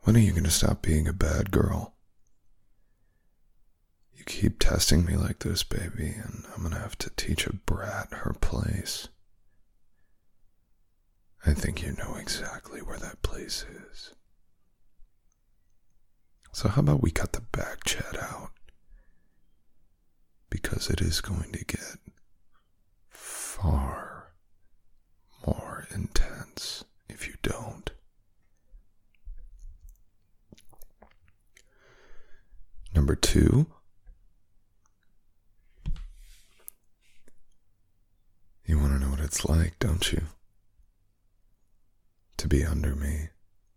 When are you going to stop being a bad girl? You keep testing me like this, baby, and I'm going to have to teach a brat her place. I think you know exactly where that place is. So how about we cut the back chat out? Because it is going to get far more intense if you don't. Number 2. You want to know what it's like, don't you? To be under me.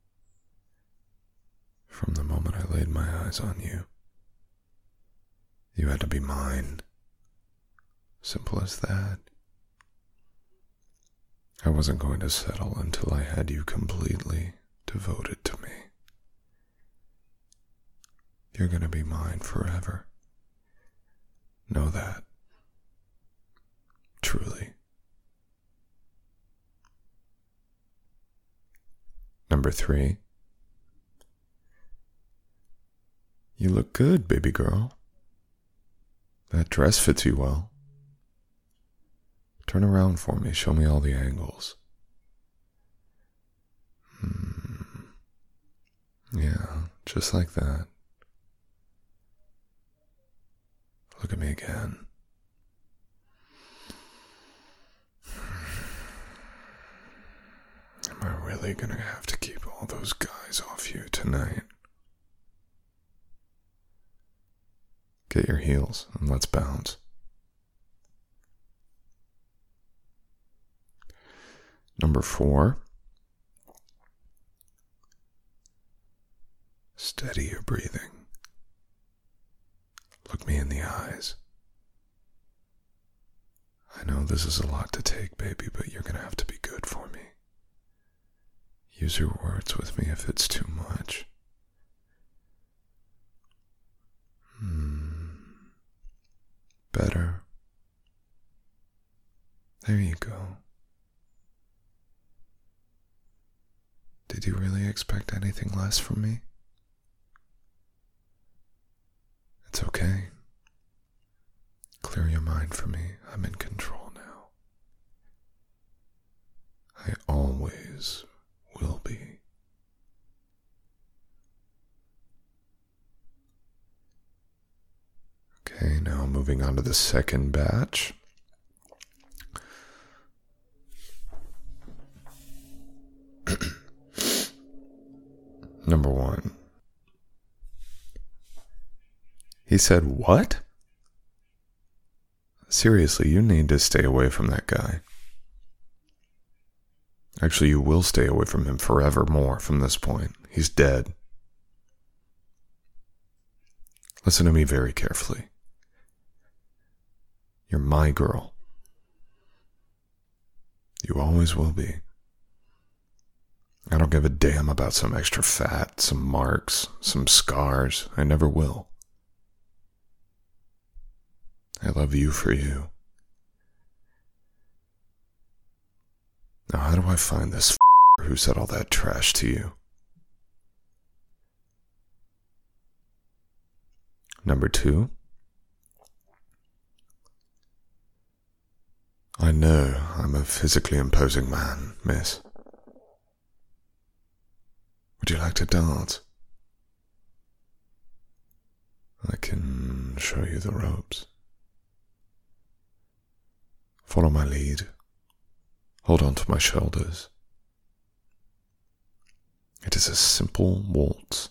From the moment I laid my eyes on you. You had to be mine. Simple as that. I wasn't going to settle until I had you completely devoted to me. You're going to be mine forever. Know that. Truly. Number 3. You look good, baby girl. That dress fits you well. Turn around for me. Show me all the angles. Yeah, just like that. Look at me again. Am I really gonna have to keep all those guys off you tonight? Get your heels and let's bounce. Number 4. Steady your breathing. Look me in the eyes. I know this is a lot to take, baby, but you're gonna have to be good for me. Use your words with me if it's too much. Better. There you go. Did you really expect anything less from me? It's okay. Clear your mind for me. I'm in control now. I always will be. Okay, now moving on to the second batch. Number 1. He said, "What?" Seriously, you need to stay away from that guy. Actually, you will stay away from him forevermore from this point. He's dead. Listen to me very carefully. You're my girl. You always will be. I don't give a damn about some extra fat, some marks, some scars. I never will. I love you for you. Now, how do I find this who said all that trash to you? Number 2. I know I'm a physically imposing man, miss. Would you like to dance? I can show you the ropes. Follow my lead. Hold on to my shoulders. It is a simple waltz.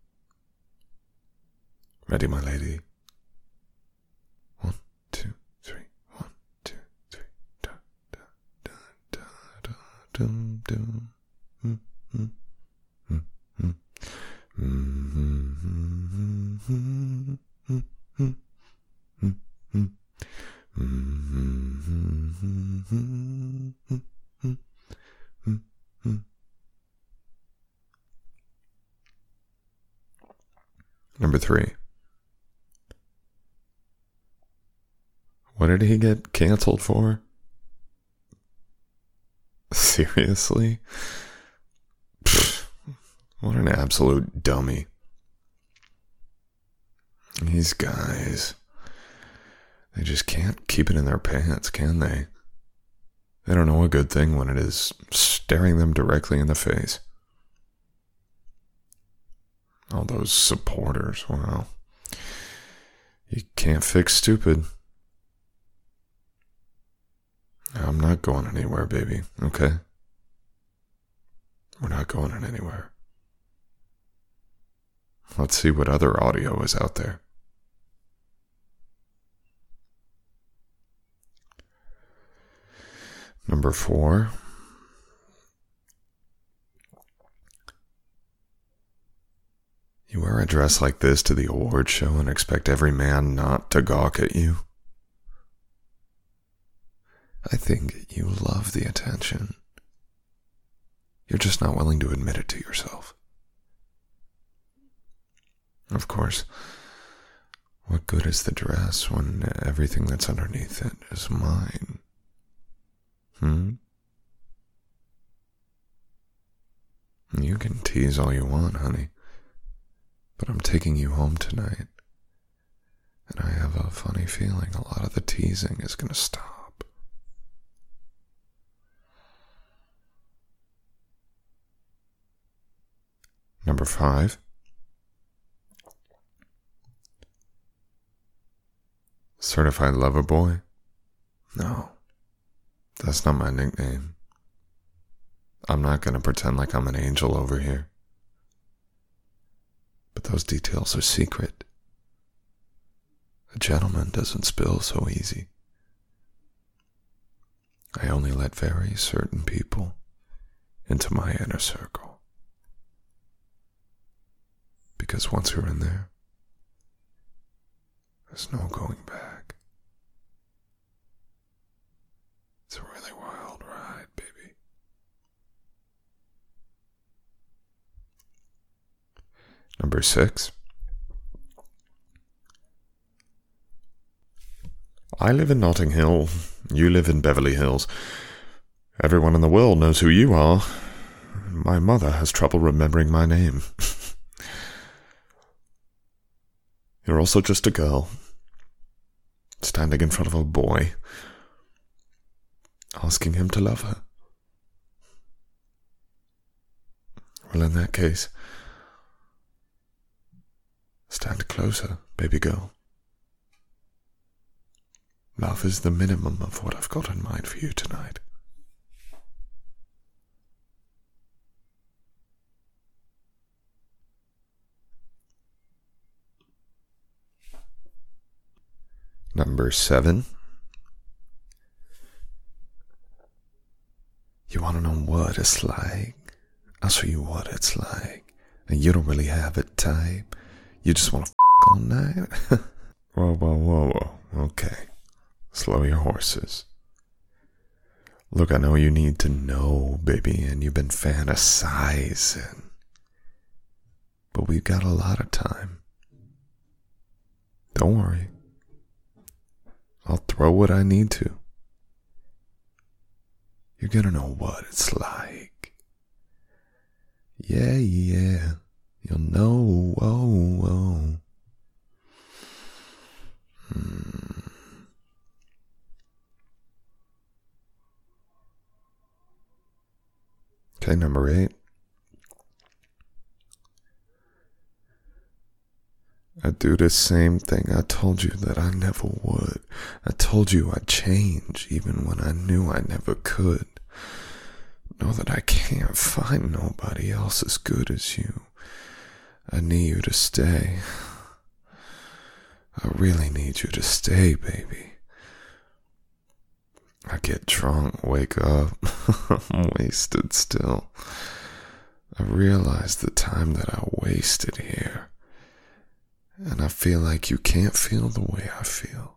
Ready, my lady? 1, 2, 3. 1, 2, 3. Da, da, da, da, da, dum, dum. Number 3. What did he get canceled for? Seriously? Pfft, What an absolute dummy. These guys, they just can't keep it in their pants, can they? They don't know a good thing when it is staring them directly in the face. All those supporters, wow. You can't fix stupid. I'm not going anywhere, baby, okay? We're not going anywhere. Let's see what other audio is out there. Number 4. You wear a dress like this to the award show and expect every man not to gawk at you? I think you love the attention. You're just not willing to admit it to yourself. Of course, what good is the dress when everything that's underneath it is mine? You can tease all you want, honey, but I'm taking you home tonight, and I have a funny feeling a lot of the teasing is going to stop. Number 5. Certified lover boy? No, that's not my nickname. I'm not going to pretend like I'm an angel over here. But those details are secret. A gentleman doesn't spill so easy. I only let very certain people into my inner circle. Because once you're in there, there's no going back. It's a really wild ride, baby. Number 6. I live in Notting Hill. You live in Beverly Hills. Everyone in the world knows who you are. My mother has trouble remembering my name. You're also just a girl, standing in front of a boy, asking him to love her. Well, in that case, stand closer, baby girl. Love is the minimum of what I've got in mind for you tonight. Number 7. You want to know what it's like? I'll show you what it's like. And you don't really have it type. You just want to all night? Whoa. Okay. Slow your horses. Look, I know you need to know, baby, and you've been fantasizing. But we've got a lot of time. Don't worry. I'll throw what I need to. You're gonna know what it's like. Yeah. You'll know. Whoa. Okay, number 8. I do the same thing I told you that I never would. I told you I'd change even when I knew I never could. Know that I can't find nobody else as good as you. I need you to stay. I really need you to stay, baby. I get drunk, wake up, I'm wasted still. I realize the time that I wasted here. And I feel like you can't feel the way I feel.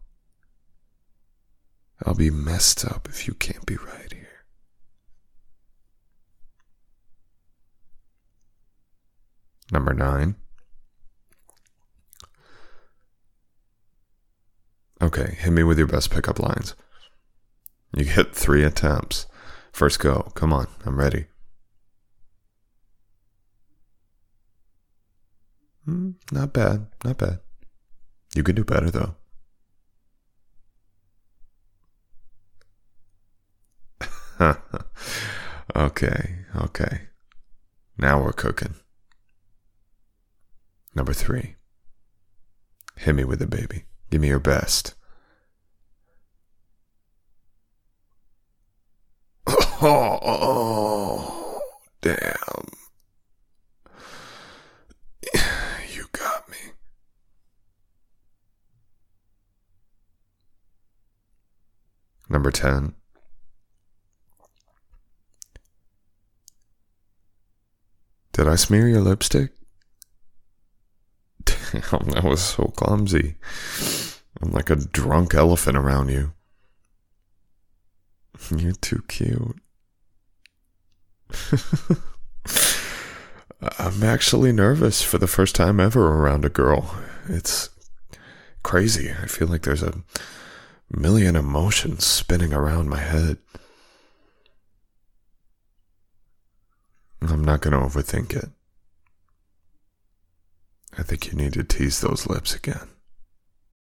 I'll be messed up if you can't be right here. Number 9. Okay, hit me with your best pickup lines. You get 3 attempts. First go. Come on, I'm ready. Not bad, not bad. You can do better, though. Okay, okay. Now we're cooking. Number 3. Hit me with it, baby. Give me your best. Oh, damn. You got me. Number 10. Did I smear your lipstick? Damn, that was so clumsy. I'm like a drunk elephant around you. You're too cute. I'm actually nervous for the first time ever around a girl. It's crazy. I feel like there's a million emotions spinning around my head. I'm not going to overthink it. I think you need to tease those lips again.